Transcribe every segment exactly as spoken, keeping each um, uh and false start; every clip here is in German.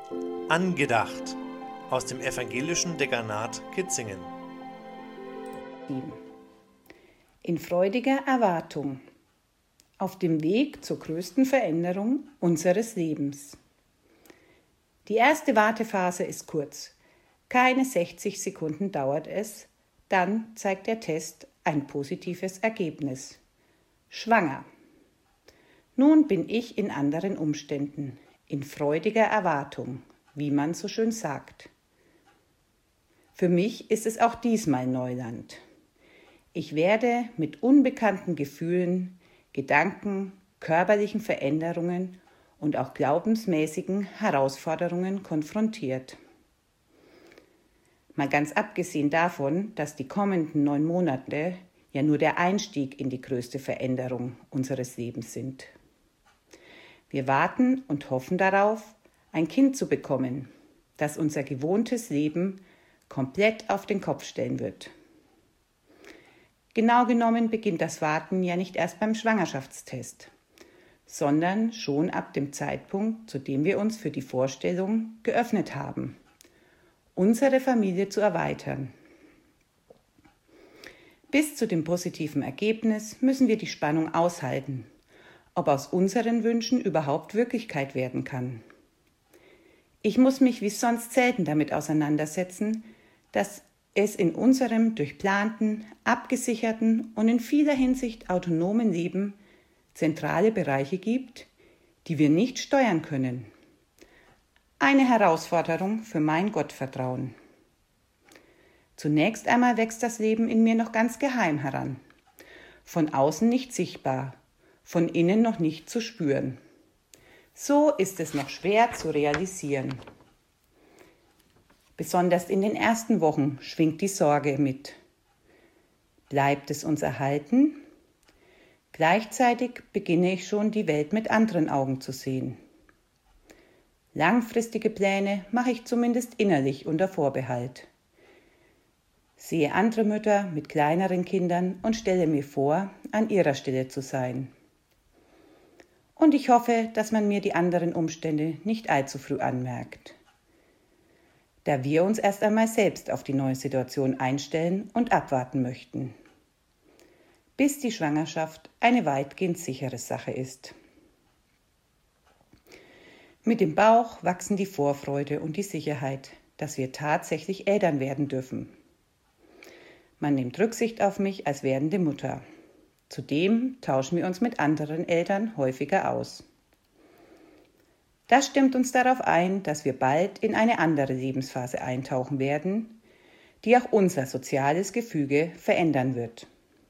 Angedacht aus dem evangelischen Dekanat Kitzingen. In freudiger Erwartung auf dem Weg zur größten Veränderung unseres Lebens. Die erste Wartephase ist kurz. Keine sechzig Sekunden dauert es, dann zeigt der Test ein positives Ergebnis. Schwanger. Nun bin ich in anderen Umständen, in freudiger Erwartung, wie man so schön sagt. Für mich ist es auch diesmal Neuland. Ich werde mit unbekannten Gefühlen, Gedanken, körperlichen Veränderungen und auch glaubensmäßigen Herausforderungen konfrontiert. Mal ganz abgesehen davon, dass die kommenden neun Monate ja nur der Einstieg in die größte Veränderung unseres Lebens sind. Wir warten und hoffen darauf, ein Kind zu bekommen, das unser gewohntes Leben komplett auf den Kopf stellen wird. Genau genommen beginnt das Warten ja nicht erst beim Schwangerschaftstest, sondern schon ab dem Zeitpunkt, zu dem wir uns für die Vorstellung geöffnet haben, unsere Familie zu erweitern. Bis zu dem positiven Ergebnis müssen wir die Spannung aushalten, ob aus unseren Wünschen überhaupt Wirklichkeit werden kann. Ich muss mich wie sonst selten damit auseinandersetzen, dass es in unserem durchplanten, abgesicherten und in vieler Hinsicht autonomen Leben zentrale Bereiche gibt, die wir nicht steuern können. Eine Herausforderung für mein Gottvertrauen. Zunächst einmal wächst das Leben in mir noch ganz geheim heran, von außen nicht sichtbar, von innen noch nicht zu spüren. So ist es noch schwer zu realisieren. Besonders in den ersten Wochen schwingt die Sorge mit. Bleibt es uns erhalten? Gleichzeitig beginne ich schon, die Welt mit anderen Augen zu sehen. Langfristige Pläne mache ich zumindest innerlich unter Vorbehalt. Sehe andere Mütter mit kleineren Kindern und stelle mir vor, an ihrer Stelle zu sein. Und ich hoffe, dass man mir die anderen Umstände nicht allzu früh anmerkt, da wir uns erst einmal selbst auf die neue Situation einstellen und abwarten möchten, bis die Schwangerschaft eine weitgehend sichere Sache ist. Mit dem Bauch wachsen die Vorfreude und die Sicherheit, dass wir tatsächlich Eltern werden dürfen. Man nimmt Rücksicht auf mich als werdende Mutter. Zudem tauschen wir uns mit anderen Eltern häufiger aus. Das stimmt uns darauf ein, dass wir bald in eine andere Lebensphase eintauchen werden, die auch unser soziales Gefüge verändern wird.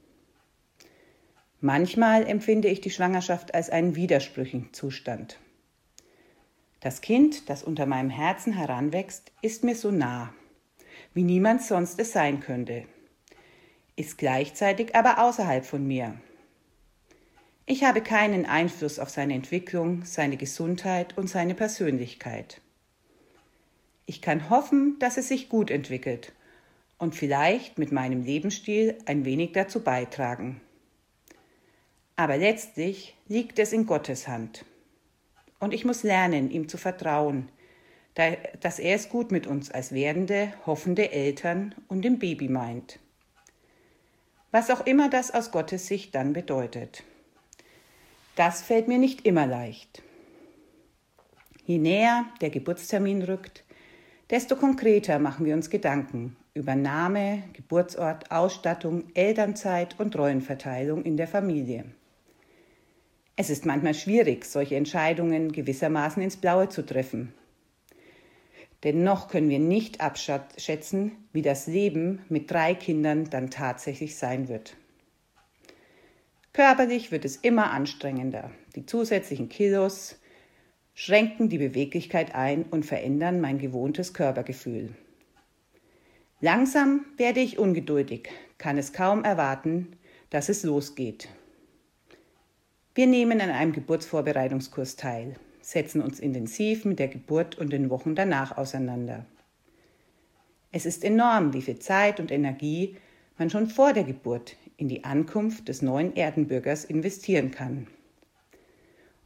Manchmal empfinde ich die Schwangerschaft als einen widersprüchlichen Zustand. Das Kind, das unter meinem Herzen heranwächst, ist mir so nah, wie niemand sonst es sein könnte, ist gleichzeitig aber außerhalb von mir. Ich habe keinen Einfluss auf seine Entwicklung, seine Gesundheit und seine Persönlichkeit. Ich kann hoffen, dass es sich gut entwickelt und vielleicht mit meinem Lebensstil ein wenig dazu beitragen. Aber letztlich liegt es in Gottes Hand. Und ich muss lernen, ihm zu vertrauen, dass er es gut mit uns als werdende, hoffende Eltern und dem Baby meint. Was auch immer das aus Gottes Sicht dann bedeutet. Das fällt mir nicht immer leicht. Je näher der Geburtstermin rückt, desto konkreter machen wir uns Gedanken über Name, Geburtsort, Ausstattung, Elternzeit und Rollenverteilung in der Familie. Es ist manchmal schwierig, solche Entscheidungen gewissermaßen ins Blaue zu treffen. Denn noch können wir nicht abschätzen, wie das Leben mit drei Kindern dann tatsächlich sein wird. Körperlich wird es immer anstrengender. Die zusätzlichen Kilos schränken die Beweglichkeit ein und verändern mein gewohntes Körpergefühl. Langsam werde ich ungeduldig, kann es kaum erwarten, dass es losgeht. Wir nehmen an einem Geburtsvorbereitungskurs teil, setzen uns intensiv mit der Geburt und den Wochen danach auseinander. Es ist enorm, wie viel Zeit und Energie man schon vor der Geburt in die Ankunft des neuen Erdenbürgers investieren kann.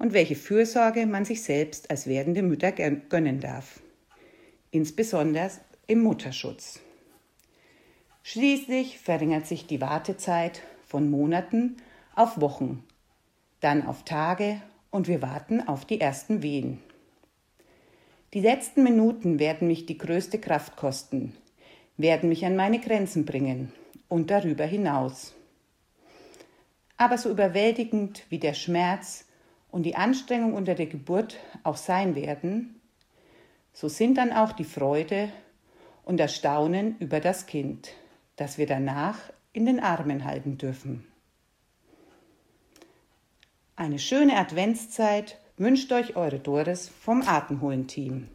und welche Fürsorge man sich selbst als werdende Mütter gönnen darf. Insbesondere im Mutterschutz. Schließlich verringert sich die Wartezeit von Monaten auf Wochen, dann auf Tage und wir warten auf die ersten Wehen. Die letzten Minuten werden mich die größte Kraft kosten, werden mich an meine Grenzen bringen und darüber hinaus. Aber so überwältigend wie der Schmerz und die Anstrengung unter der Geburt auch sein werden, so sind dann auch die Freude und das Staunen über das Kind, das wir danach in den Armen halten dürfen. Eine schöne Adventszeit wünscht euch eure Doris vom Atemholen-Team.